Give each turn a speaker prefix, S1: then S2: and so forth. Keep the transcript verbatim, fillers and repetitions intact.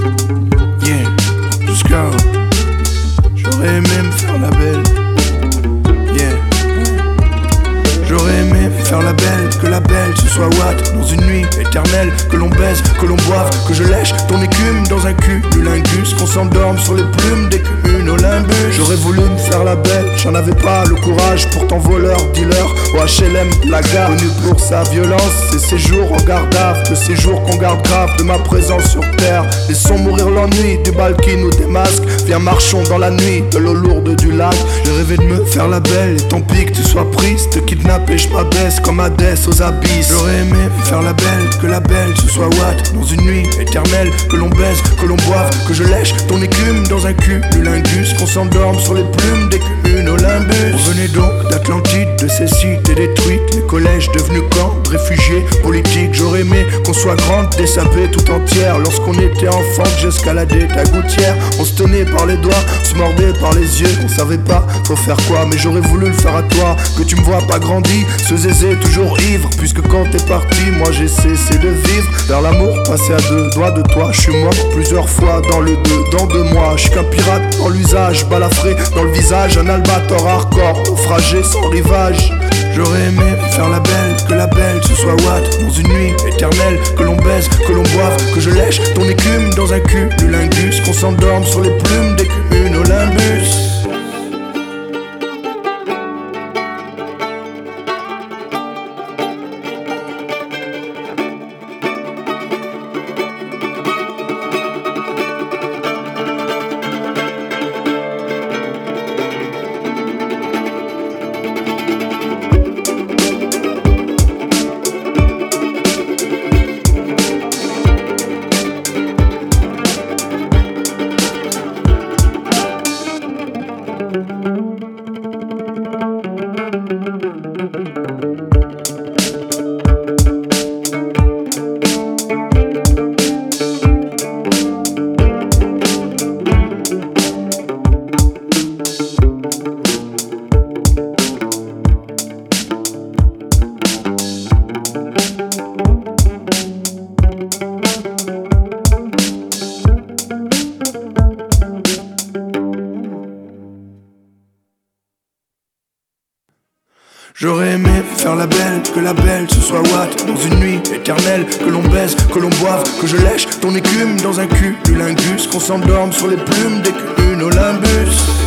S1: Yeah, jusqu'à j'aurais aimé me faire la belle. Yeah, j'aurais aimé faire la belle, que la belle ce soit Watt dans une nuit éternelle, que l'on baise, que l'on boive, que je lèche ton écume dans un cul du lingus, qu'on s'endorme sur les plumes des cumules Olympus. J'aurais voulu me faire la belle, j'en avais pas le courage, pourtant voleur, dealer, au H L M, la gare, connu pour sa violence, ses séjours en garde à vue, le séjour qu'on garde grave de ma présence sur terre. Laissons mourir l'ennui du bal qui nous démasque, viens marchons dans la nuit de l'eau lourde du lac. J'ai rêvé de me faire la belle, et tant pis que tu sois prise, te kidnapper, je m'abaisse comme Hadès aux abysses. J'aurais aimé me faire la belle, que la belle ce soit Watt dans une nuit éternelle, que l'on baise, que l'on boive, que je lèche ton écume dans un cul du lingus, qu'on s'endorme sur les plumes des cumules Olympus. On venait donc d'Atlantide, de ces cités détruites, les collèges devenus camps de réfugiés politiques. J'aurais aimé qu'on soit grande, dessapée tout entière, lorsqu'on était enfant que j'escaladais ta gouttière. On se tenait par les doigts, on se mordait par les yeux, on savait pas faut faire quoi, mais j'aurais voulu le faire à toi, que tu me vois pas grandi, ce zézé toujours ivre, puisque quand t'es parti, moi j'ai cessé de vivre. Vers l'amour, passé à deux doigts de toi, je suis mort plusieurs fois dans le deux, dans deux mois. Je suis qu'un pirate dans l'usage, balafré dans le visage, un albator hardcore, naufragé sans rivage. J'aurais aimé faire la belle, que la belle ce soit Watt dans une nuit éternelle, que l'on baise, que l'on boive, que je lèche ton écume dans un cul du lingus, qu'on s'endorme sur les plumes des cumules Olympus. J'aurais aimé faire la belle, que la belle ce soit Watt dans une nuit éternelle, que l'on baise, que l'on boive, que je lèche ton écume dans un cul du lingus, qu'on s'endorme sur les plumes des cumules Olympus.